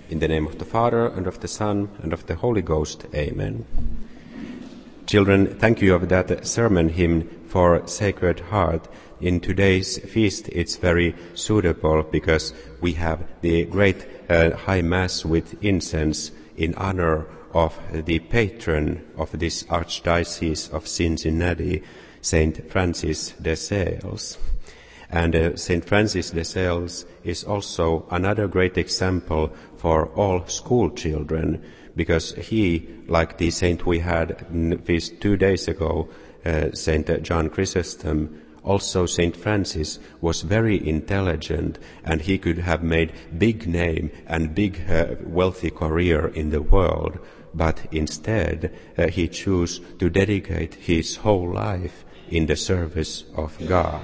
In the name of the Father, and of the Son, and of the Holy Ghost. Amen. Children, thank you of that sermon hymn for Sacred Heart. In today's feast it's very suitable because we have the great High Mass with incense in honor of the patron of this Archdiocese of Cincinnati, Saint Francis de Sales. And Saint Francis de Sales is also another great example for all school children, because he, like the saint we had in feast 2 days ago, Saint John Chrysostom, also Saint Francis was very intelligent, and he could have made big name and big wealthy career in the world, but instead he chose to dedicate his whole life in the service of God.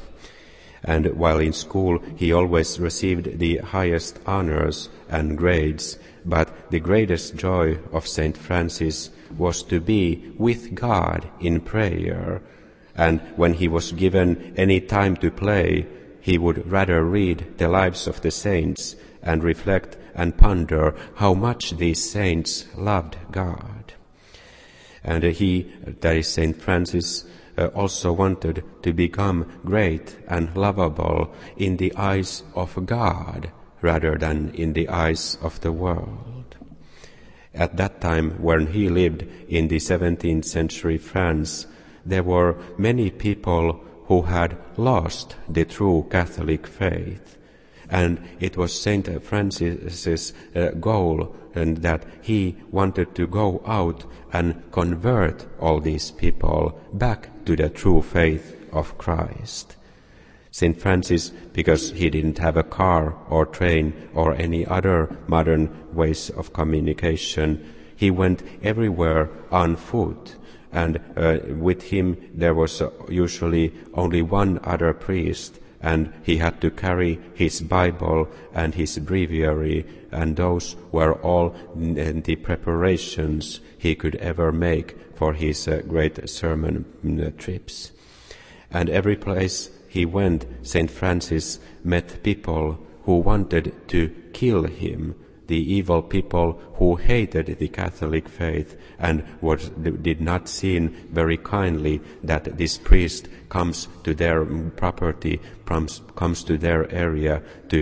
And while in school he always received the highest honors and grades, but the greatest joy of Saint Francis was to be with God in prayer. And when he was given any time to play, he would rather read the lives of the saints and reflect and ponder how much these saints loved God. And he, that is Saint Francis, also wanted to become great and lovable in the eyes of God rather than in the eyes of the world. At that time, when he lived in the 17th century France, there were many people who had lost the true Catholic faith. And it was Saint Francis's goal, and that he wanted to go out and convert all these people back to the true faith of Christ. Saint Francis, because he didn't have a car or train or any other modern ways of communication, he went everywhere on foot. And with him there was usually only one other priest, and he had to carry his Bible and his breviary, and those were all the preparations he could ever make for his great sermon trips. And every place he went, Saint Francis met people who wanted to kill him, the evil people who hated the Catholic faith and did not see very kindly that this priest comes to their property, comes to their area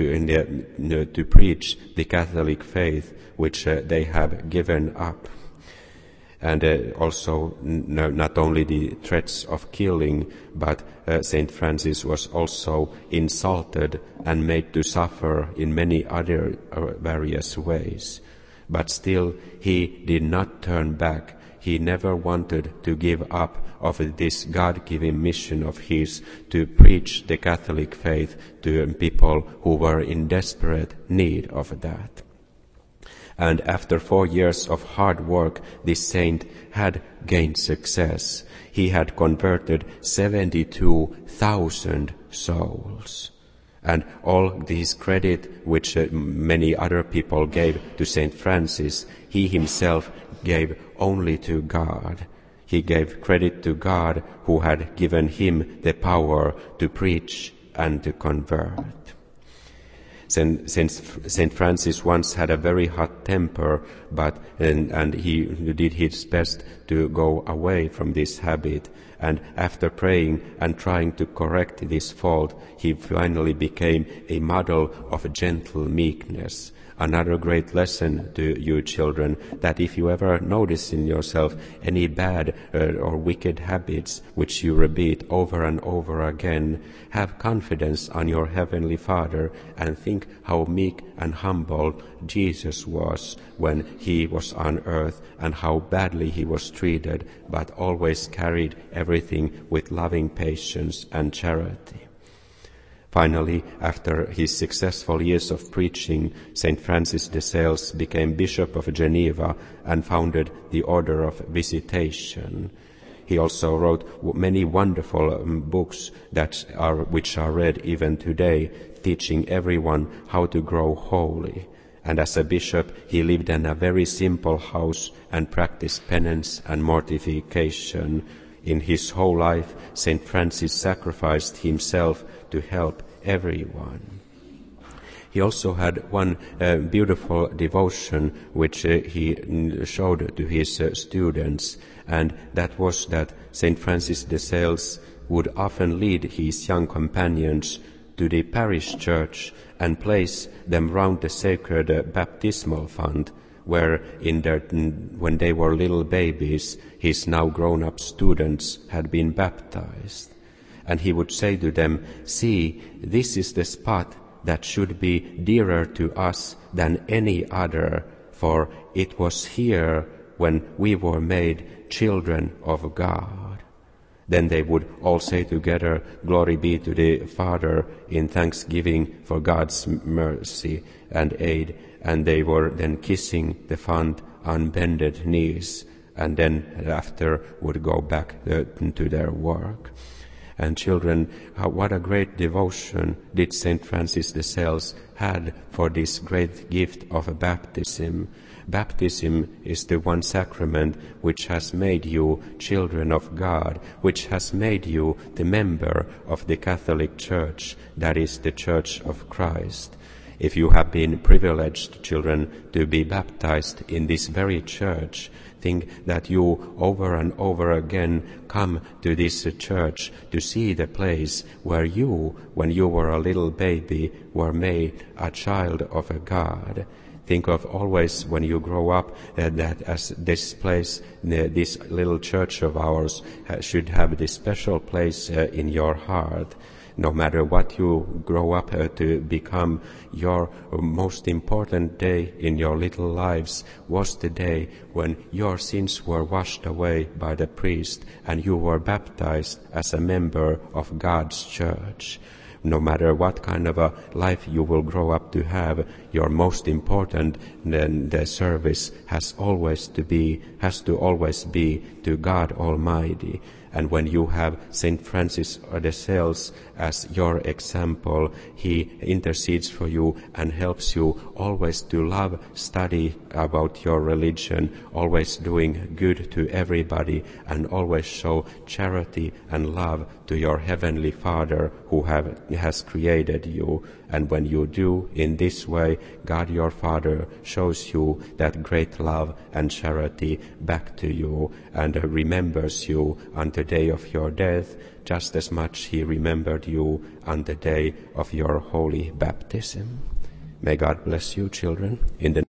to preach the Catholic faith which they have given up. And also not only the threats of killing, but Saint Francis was also insulted and made to suffer in many other various ways. But still he did not turn back. He never wanted to give up of this God-given mission of his to preach the Catholic faith to people who were in desperate need of that. And after 4 years of hard work, this saint had gained success. He had converted 72,000 souls. And all this credit which many other people gave to Saint Francis, he himself gave only to God. He gave credit to God who had given him the power to preach and to convert. Saint Francis once had a very hot temper, and he did his best to go away from this habit. And after praying and trying to correct this fault, he finally became a model of gentle meekness. Another great lesson to you children, that if you ever notice in yourself any bad or wicked habits which you repeat over and over again, have confidence on your Heavenly Father and think how meek and humble Jesus was when he was on earth, and how badly he was treated, but always carried everything with loving patience and charity. Finally, after his successful years of preaching, Saint Francis de Sales became Bishop of Geneva and founded the Order of Visitation. He also wrote many wonderful books which are read even today, teaching everyone how to grow holy. And as a bishop, he lived in a very simple house and practiced penance and mortification. In his whole life, Saint Francis sacrificed himself to help everyone. He also had one beautiful devotion which he showed to his students, and that was that St. Francis de Sales would often lead his young companions to the parish church and place them round the sacred baptismal font, where when they were little babies, his now grown-up students had been baptized. And he would say to them, "See, this is the spot that should be dearer to us than any other, for it was here when we were made children of God." Then they would all say together, "Glory be to the Father," in thanksgiving for God's mercy and aid, and they were then kissing the font on bended knees, and then after would go back to their work. And children, what a great devotion did St. Francis de Sales had for this great gift of baptism. Baptism is the one sacrament which has made you children of God, which has made you the member of the Catholic Church, that is the Church of Christ. If you have been privileged, children, to be baptized in this very church, think that you over and over again come to this church to see the place where you, when you were a little baby, were made a child of a God. Think of always when you grow up that as this place, this little church of ours, should have this special place in your heart. No matter what you grow up to become, your most important day in your little lives was the day when your sins were washed away by the priest and you were baptized as a member of God's church. No matter what kind of a life you will grow up to have, your most important the service has to always be to God Almighty. And when you have St. Francis de Sales as your example, he intercedes for you and helps you always to love, study about your religion, always doing good to everybody, and always show charity and love to your Heavenly Father who has created you. And when you do in this way, God your Father shows you that great love and charity back to you and remembers you on the day of your death, just as much he remembered you on the day of your holy baptism. May God bless you, children, in the